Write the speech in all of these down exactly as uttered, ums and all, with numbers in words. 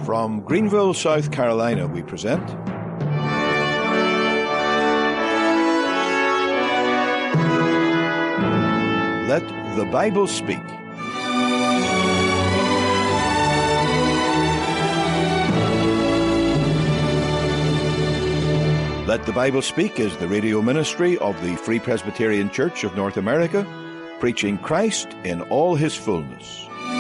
From Greenville, South Carolina, we present Let the Bible Speak. Let the Bible Speak is the radio ministry of the Free Presbyterian Church of North America, preaching Christ in all his fullness.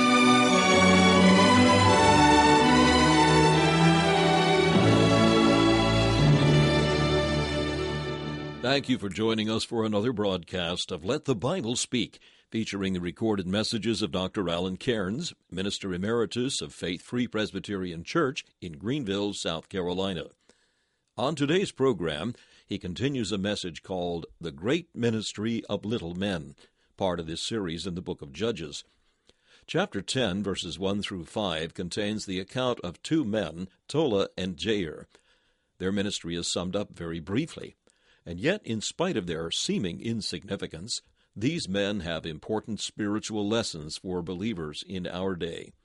Thank you for joining us for another broadcast of Let the Bible Speak, featuring the recorded messages of Doctor Alan Cairns, Minister Emeritus of Faith Free Presbyterian Church in Greenville, South Carolina. On today's program, he continues a message called The Great Ministry of Little Men, part of this series in the book of Judges. Chapter ten, verses one through five, contains the account of two men, Tola and Jair. Their ministry is summed up very briefly. And yet, in spite of their seeming insignificance, these men have important spiritual lessons for believers in our day.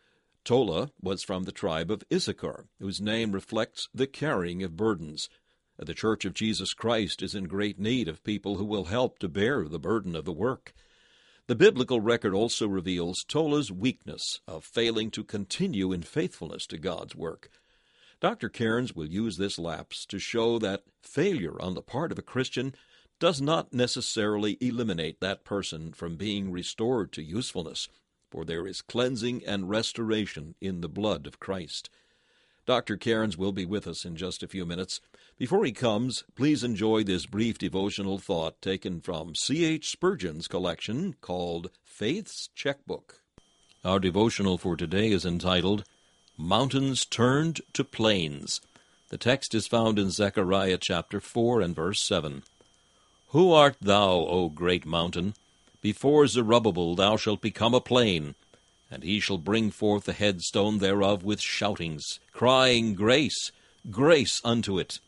Tola was from the tribe of Issachar, whose name reflects the carrying of burdens. The Church of Jesus Christ is in great need of people who will help to bear the burden of the work. The biblical record also reveals Tola's weakness of failing to continue in faithfulness to God's work. Doctor Cairns will use this lapse to show that failure on the part of a Christian does not necessarily eliminate that person from being restored to usefulness, for there is cleansing and restoration in the blood of Christ. Doctor Cairns will be with us in just a few minutes. Before he comes, please enjoy this brief devotional thought taken from C H Spurgeon's collection called Faith's Checkbook. Our devotional for today is entitled Mountains Turned to Plains. The text is found in Zechariah chapter four and verse seven. Who art thou, O great mountain? Before Zerubbabel thou shalt become a plain, and he shall bring forth the headstone thereof with shoutings, crying, Grace, grace unto it.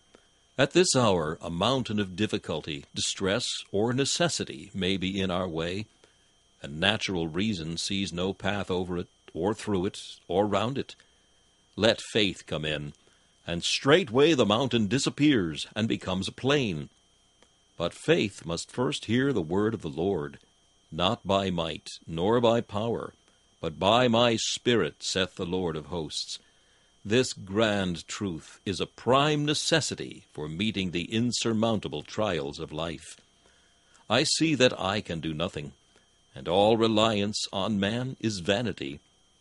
At this hour a mountain of difficulty, distress, or necessity may be in our way, and natural reason sees no path over it, or through it, or round it. Let faith come in, and straightway the mountain disappears and becomes a plain. But faith must first hear the word of the Lord, not by might, nor by power, but by my Spirit, saith the Lord of hosts. This grand truth is a prime necessity for meeting the insurmountable trials of life. I see that I can do nothing, and all reliance on man is vanity.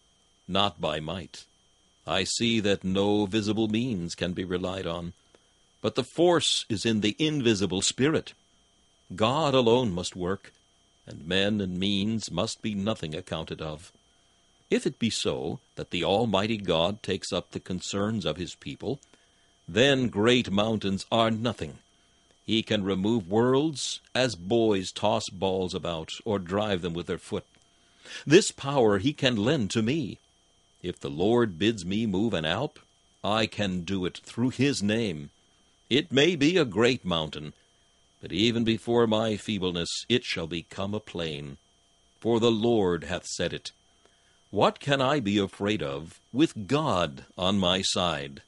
Not by might. I see that no visible means can be relied on, but the force is in the invisible Spirit. God alone must work, and men and means must be nothing accounted of. If it be so that the Almighty God takes up the concerns of his people, then great mountains are nothing. He can remove worlds as boys toss balls about or drive them with their foot. This power he can lend to me. If the Lord bids me move an Alp, I can do it through his name. It may be a great mountain, but even before my feebleness it shall become a plain. For the Lord hath said it. What can I be afraid of with God on my side?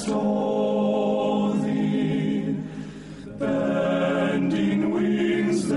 Bending wings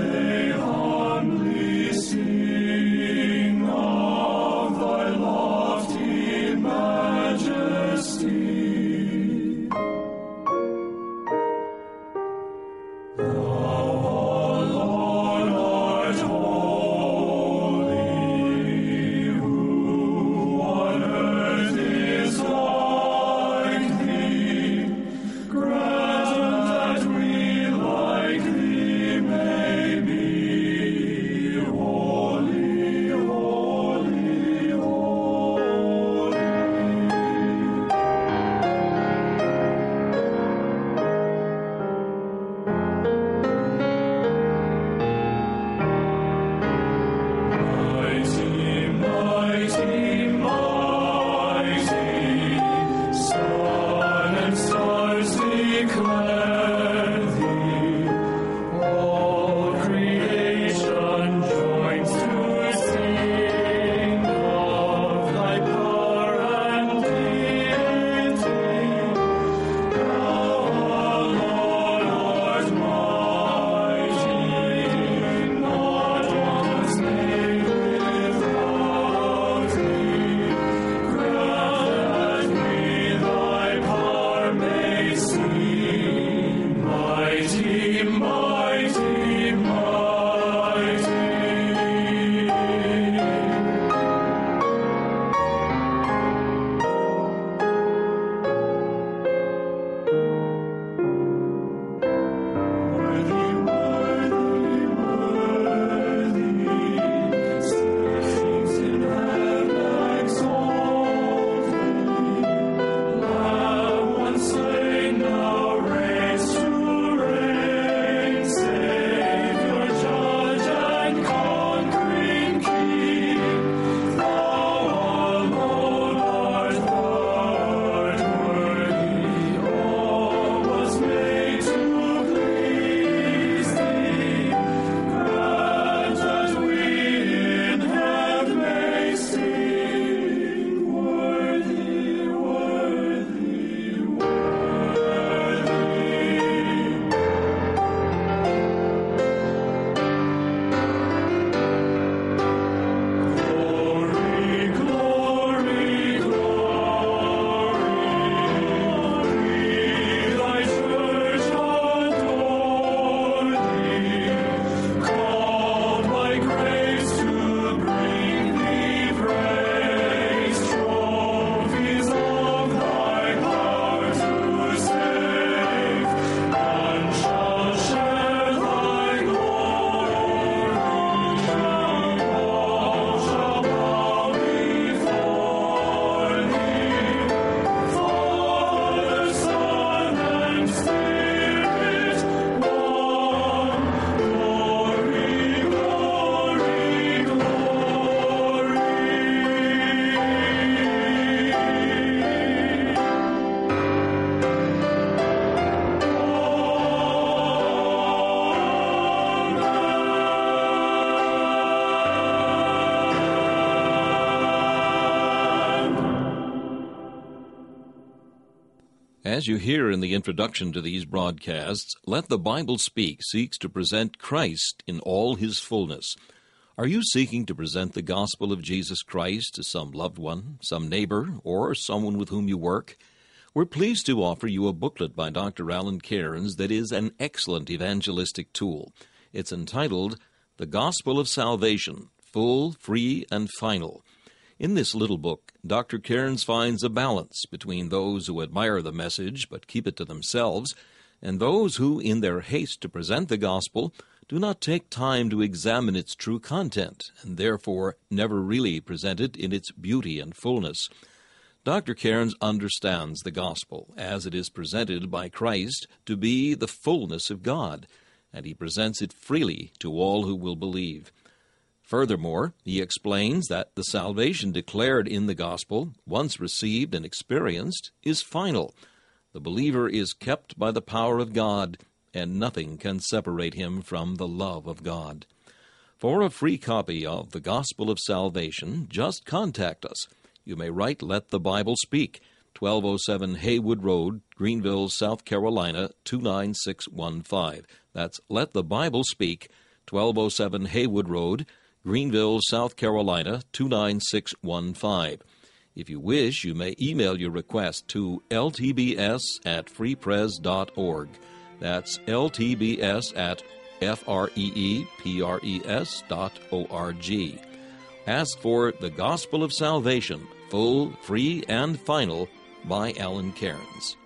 As you hear in the introduction to these broadcasts, Let the Bible Speak seeks to present Christ in all his fullness. Are you seeking to present the gospel of Jesus Christ to some loved one, some neighbor, or someone with whom you work? We're pleased to offer you a booklet by Doctor Alan Cairns that is an excellent evangelistic tool. It's entitled, The Gospel of Salvation, Full, Free, and Final. In this little book, Doctor Cairns finds a balance between those who admire the message but keep it to themselves, and those who, in their haste to present the gospel, do not take time to examine its true content, and therefore never really present it in its beauty and fullness. Doctor Cairns understands the gospel, as it is presented by Christ, to be the fullness of God, and he presents it freely to all who will believe. Furthermore, he explains that the salvation declared in the gospel, once received and experienced, is final. The believer is kept by the power of God, and nothing can separate him from the love of God. For a free copy of The Gospel of Salvation, just contact us. You may write Let the Bible Speak, twelve oh seven Haywood Road, Greenville, South Carolina, two nine six one five. That's Let the Bible Speak, twelve oh seven Haywood Road, Greenville, South Carolina, two nine six one five. If you wish, you may email your request to l t b s at free pres dot org. That's l t b s at f r e e p r e s dot o r g. Ask for The Gospel of Salvation, Full, Free, and Final by Alan Cairns.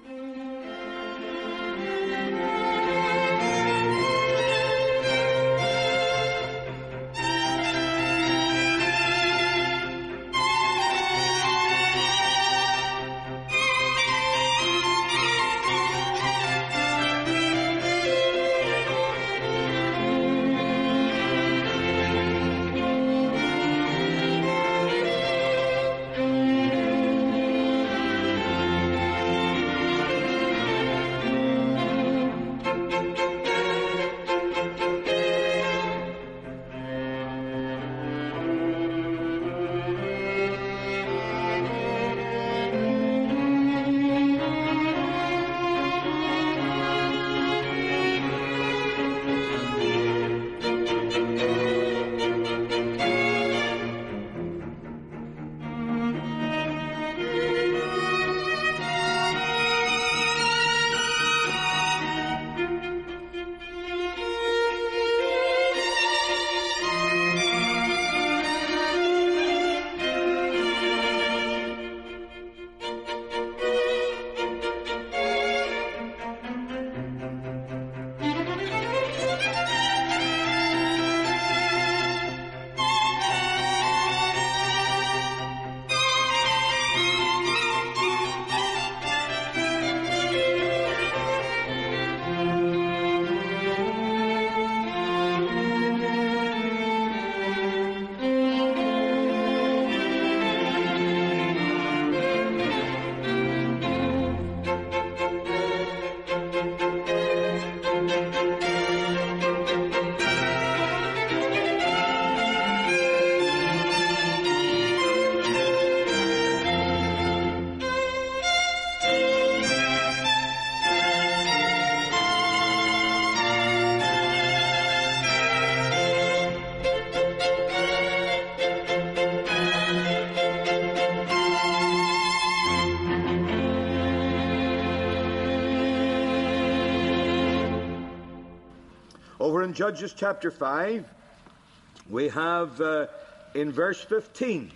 Over in Judges chapter five, we have uh, in verse fifteen,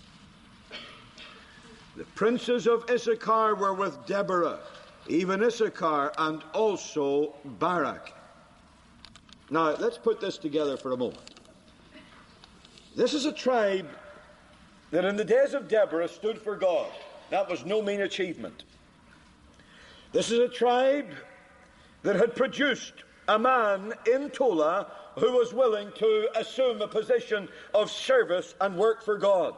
the princes of Issachar were with Deborah, even Issachar and also Barak. Now, let's put this together for a moment. This is a tribe that in the days of Deborah stood for God. That was no mean achievement. This is a tribe that had produced a man in Tola who was willing to assume a position of service and work for God.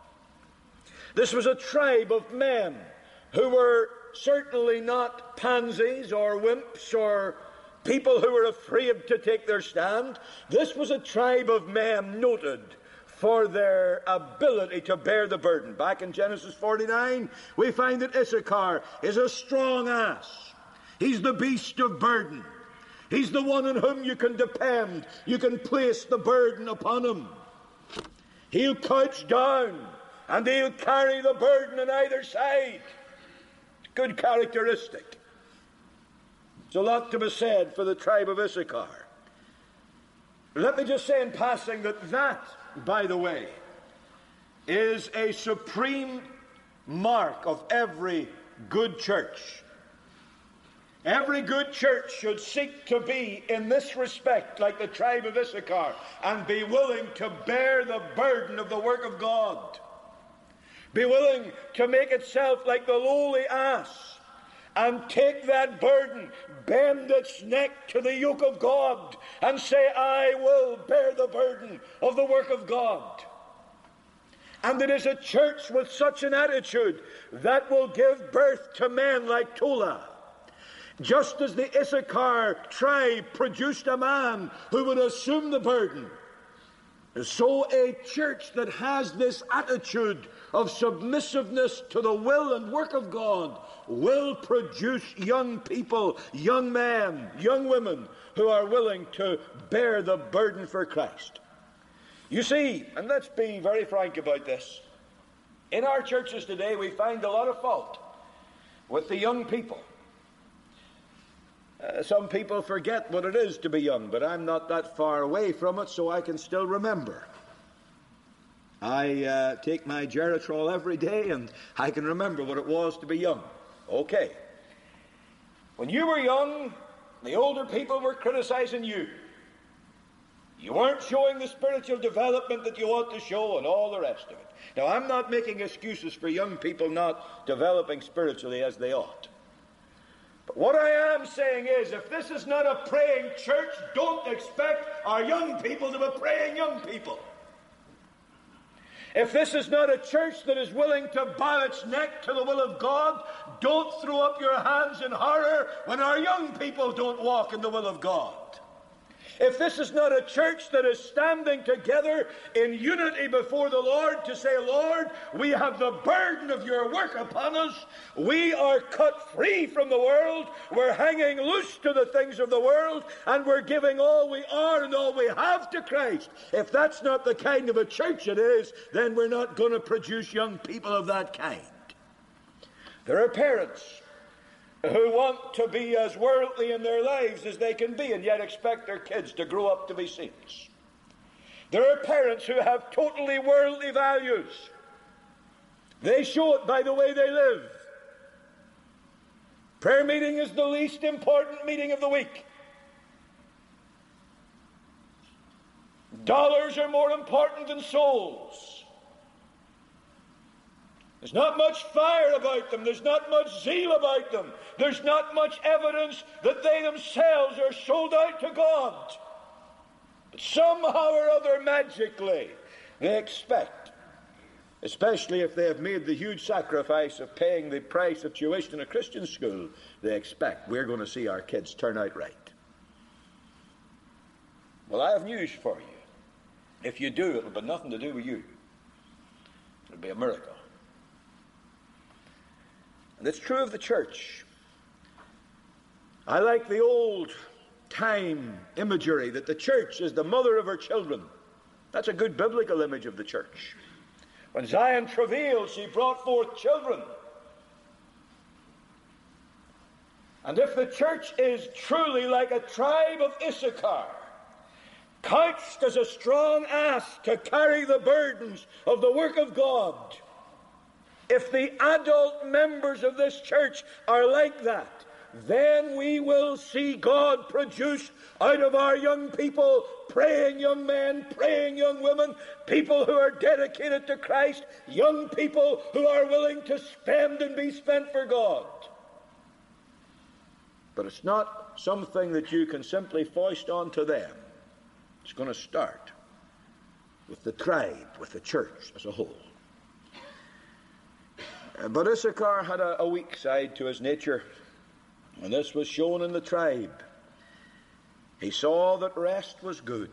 This was a tribe of men who were certainly not pansies or wimps or people who were afraid to take their stand. This was a tribe of men noted for their ability to bear the burden. Back in Genesis forty-nine, we find that Issachar is a strong ass. He's the beast of burden. He's the one on whom you can depend. You can place the burden upon him. He'll couch down and he'll carry the burden on either side. Good characteristic. There's a lot to be said for the tribe of Issachar. Let me just say in passing that that, by the way, is a supreme mark of every good church. Every good church should seek to be in this respect like the tribe of Issachar and be willing to bear the burden of the work of God. Be willing to make itself like the lowly ass and take that burden, bend its neck to the yoke of God and say, I will bear the burden of the work of God. And it is a church with such an attitude that will give birth to men like Tola. Just as the Issachar tribe produced a man who would assume the burden, so a church that has this attitude of submissiveness to the will and work of God will produce young people, young men, young women who are willing to bear the burden for Christ. You see, and let's be very frank about this, in our churches today we find a lot of fault with the young people. Uh, some people forget what it is to be young, but I'm not that far away from it, so I can still remember. I uh, take my Geritol every day, and I can remember what it was to be young. Okay. When you were young, the older people were criticizing you. You weren't showing the spiritual development that you ought to show and all the rest of it. Now, I'm not making excuses for young people not developing spiritually as they ought. But what I am saying is, if this is not a praying church, don't expect our young people to be praying young people. If this is not a church that is willing to bow its neck to the will of God, don't throw up your hands in horror when our young people don't walk in the will of God. If this is not a church that is standing together in unity before the Lord to say, Lord, we have the burden of your work upon us. We are cut free from the world. We're hanging loose to the things of the world, and we're giving all we are and all we have to Christ. If that's not the kind of a church it is, then we're not going to produce young people of that kind. There are parents who want to be as worldly in their lives as they can be and yet expect their kids to grow up to be saints. There are parents who have totally worldly values. They show it by the way they live. Prayer meeting is the least important meeting of the week. Dollars are more important than souls. There's not much fire about them. There's not much zeal about them. There's not much evidence that they themselves are sold out to God. But somehow or other, magically, they expect, especially if they have made the huge sacrifice of paying the price of tuition in a Christian school, they expect we're going to see our kids turn out right. Well, I have news for you. If you do, it'll be nothing to do with you. It'll be a miracle. And it's true of the church. I like the old time imagery that the church is the mother of her children. That's a good biblical image of the church. When Zion travailed, she brought forth children. And if the church is truly like a tribe of Issachar, couched as a strong ass to carry the burdens of the work of God, if the adult members of this church are like that, then we will see God produce out of our young people, praying young men, praying young women, people who are dedicated to Christ, young people who are willing to spend and be spent for God. But it's not something that you can simply foist onto them. It's going to start with the tribe, with the church as a whole. But Issachar had a, a weak side to his nature, and this was shown in the tribe. He saw that rest was good.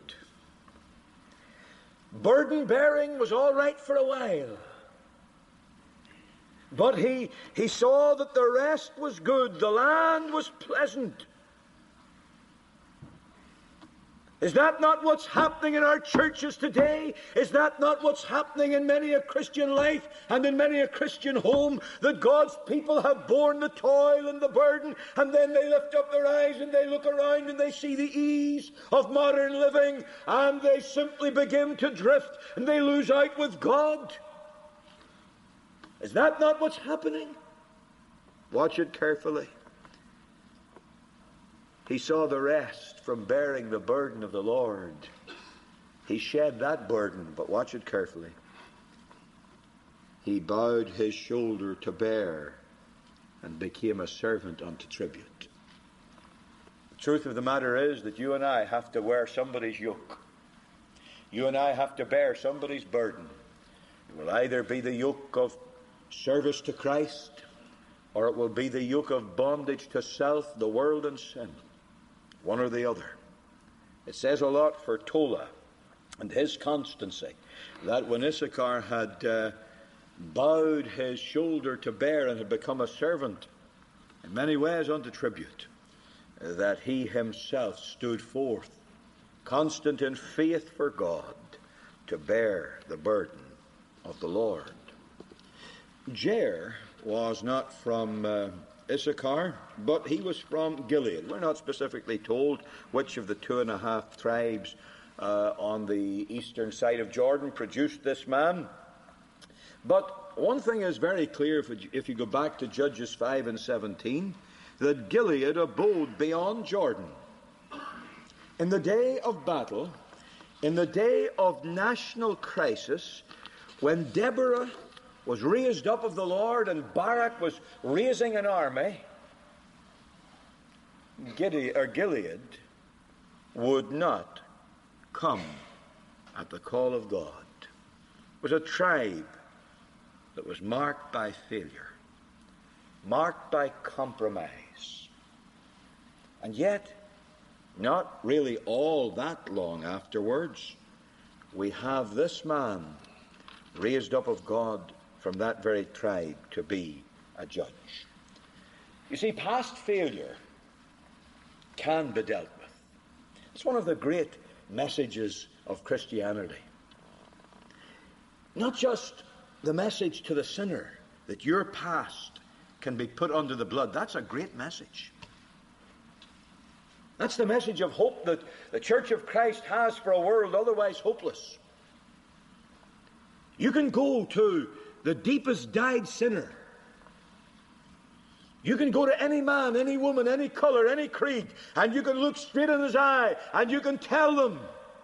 Burden bearing was all right for a while. But he, he saw that the rest was good. The land was pleasant. Is that not what's happening in our churches today? Is that not what's happening in many a Christian life and in many a Christian home? That God's people have borne the toil and the burden, and then they lift up their eyes and they look around and they see the ease of modern living, and they simply begin to drift and they lose out with God. Is that not what's happening? Watch it carefully. He saw the rest from bearing the burden of the Lord. He shed that burden, but watch it carefully. He bowed his shoulder to bear and became a servant unto tribute. The truth of the matter is that you and I have to wear somebody's yoke. You and I have to bear somebody's burden. It will either be the yoke of service to Christ, or it will be the yoke of bondage to self, the world, and sin. One or the other. It says a lot for Tola and his constancy, that when Issachar had uh, bowed his shoulder to bear and had become a servant, in many ways unto tribute, uh, that he himself stood forth, constant in faith for God, to bear the burden of the Lord. Jair was not from uh, Issachar, but he was from Gilead. We're not specifically told which of the two and a half tribes uh, on the eastern side of Jordan produced this man. But one thing is very clear if, it, if you go back to Judges five and seventeen, that Gilead abode beyond Jordan. In the day of battle, in the day of national crisis, when Deborah was raised up of the Lord and Barak was raising an army, Gilead, or Gilead would not come at the call of God. It was a tribe that was marked by failure, marked by compromise. And yet, not really all that long afterwards, we have this man raised up of God from that very tribe to be a judge. You see, past failure can be dealt with. It's one of the great messages of Christianity. Not just the message to the sinner that your past can be put under the blood. That's a great message. That's the message of hope that the Church of Christ has for a world otherwise hopeless. You can go to the deepest dyed sinner. You can go to any man, any woman, any color, any creed, and you can look straight in his eye and you can tell them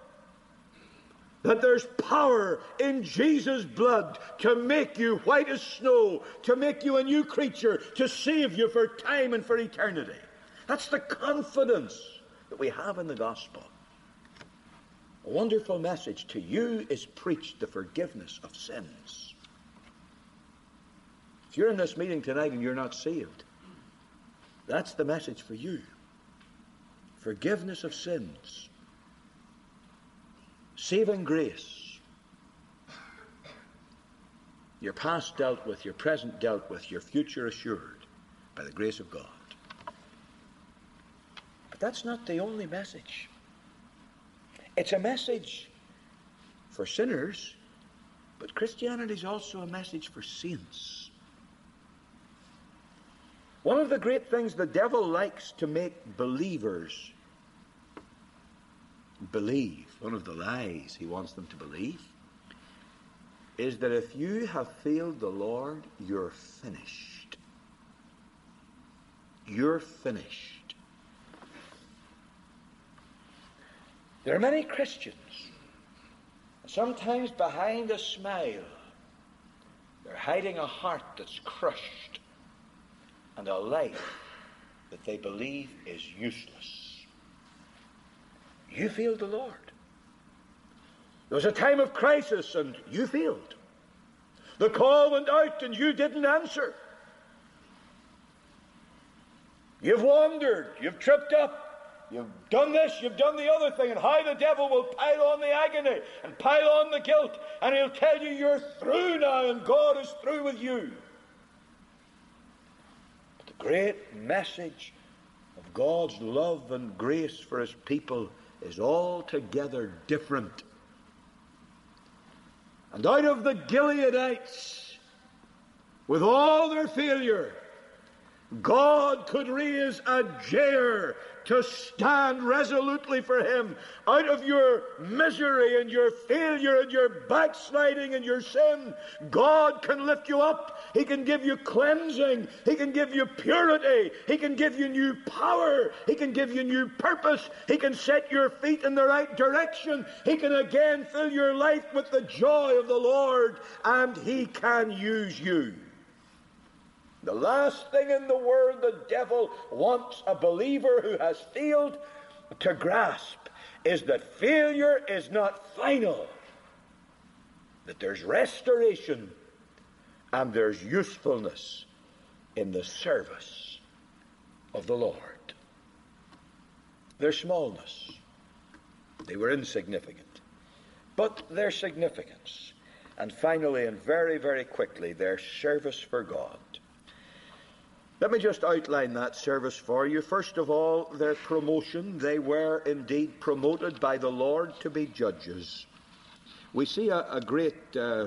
that there's power in Jesus' blood to make you white as snow, to make you a new creature, to save you for time and for eternity. That's the confidence that we have in the gospel. A wonderful message to you is preached, the forgiveness of sins. If you're in this meeting tonight and you're not saved, that's the message for you. Forgiveness of sins. Saving grace. Your past dealt with, your present dealt with, your future assured by the grace of God. But that's not the only message. It's a message for sinners, but Christianity is also a message for saints. One of the great things the devil likes to make believers believe, one of the lies he wants them to believe, is that if you have failed the Lord, you're finished. You're finished. There are many Christians, sometimes behind a smile, they're hiding a heart that's crushed and a life that they believe is useless. You failed the Lord. There was a time of crisis and you failed. The call went out and you didn't answer. You've wandered, you've tripped up, you've done this, you've done the other thing, and how the devil will pile on the agony and pile on the guilt, and he'll tell you you're through now and God is through with you. But the great message of God's love and grace for his people is altogether different. And out of the Gileadites, with all their failure, God could raise a Jair to stand resolutely for him. Out of your misery and your failure and your backsliding and your sin, God can lift you up. He can give you cleansing. He can give you purity. He can give you new power. He can give you new purpose. He can set your feet in the right direction. He can again fill your life with the joy of the Lord, and he can use you. The last thing in the world the devil wants a believer who has failed to grasp is that failure is not final, that there's restoration and there's usefulness in the service of the Lord. Their smallness, they were insignificant, but their significance, and finally and very, very quickly, their service for God. Let me just outline that service for you. First of all, their promotion. They were indeed promoted by the Lord to be judges. We see a, a great uh,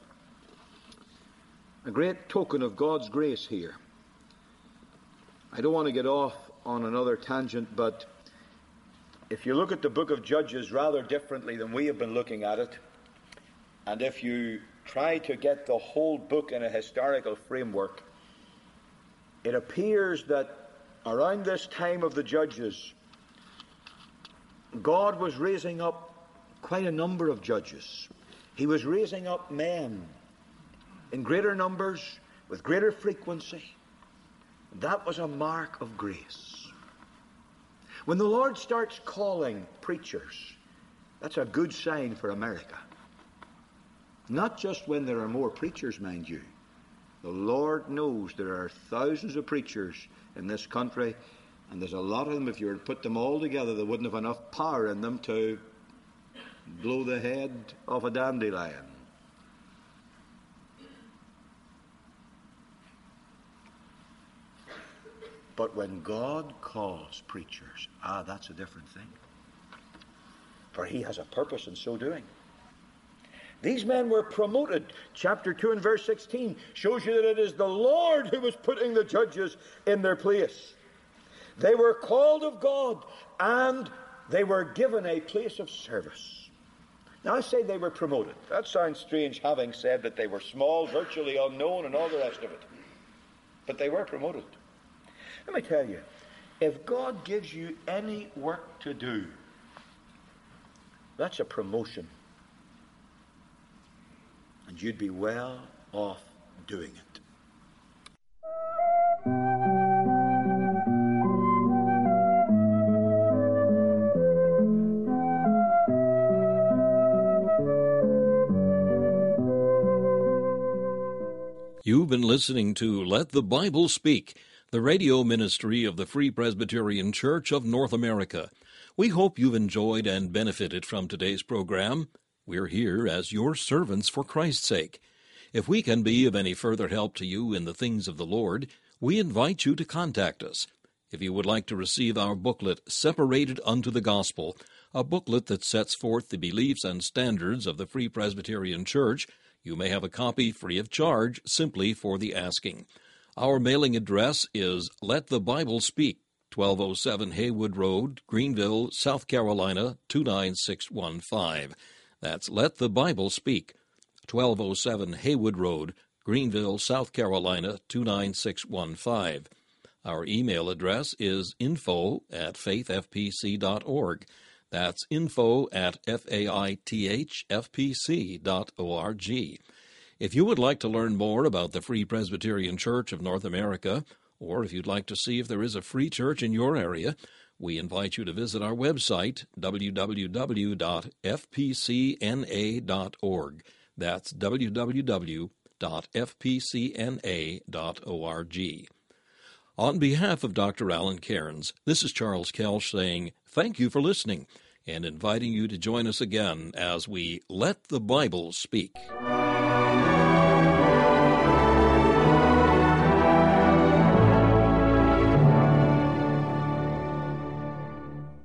a great token of God's grace here. I don't want to get off on another tangent, but if you look at the book of Judges rather differently than we have been looking at it, and if you try to get the whole book in a historical framework, it appears that around this time of the Judges, God was raising up quite a number of judges. He was raising up men in greater numbers, with greater frequency. That was a mark of grace. When the Lord starts calling preachers, that's a good sign for America. Not just when there are more preachers, mind you. The Lord knows there are thousands of preachers in this country, and there's a lot of them, if you were to put them all together, they wouldn't have enough power in them to blow the head off a dandelion. But when God calls preachers, ah, that's a different thing. For he has a purpose in so doing. These men were promoted. Chapter two and verse sixteen shows you that it is the Lord who was putting the judges in their place. They were called of God, and they were given a place of service. Now I say they were promoted. That sounds strange, having said that they were small, virtually unknown, and all the rest of it. But they were promoted. Let me tell you, if God gives you any work to do, that's a promotion. And you'd be well off doing it. You've been listening to Let the Bible Speak, the radio ministry of the Free Presbyterian Church of North America. We hope you've enjoyed and benefited from today's program. We're here as your servants for Christ's sake. If we can be of any further help to you in the things of the Lord, we invite you to contact us. If you would like to receive our booklet, Separated Unto the Gospel, a booklet that sets forth the beliefs and standards of the Free Presbyterian Church, you may have a copy free of charge simply for the asking. Our mailing address is Let the Bible Speak, twelve oh seven Haywood Road, Greenville, South Carolina, two nine six one five. That's Let the Bible Speak, twelve oh seven Haywood Road, Greenville, South Carolina, two nine six one five. Our email address is info at faith f p c dot org. That's info at faith f p c dot org. If you would like to learn more about the Free Presbyterian Church of North America, or if you'd like to see if there is a free church in your area, we invite you to visit our website, w w w dot f p c n a dot org. That's w w w dot f p c n a dot org. On behalf of Doctor Alan Cairns, this is Charles Kelsch saying thank you for listening and inviting you to join us again as we Let the Bible Speak.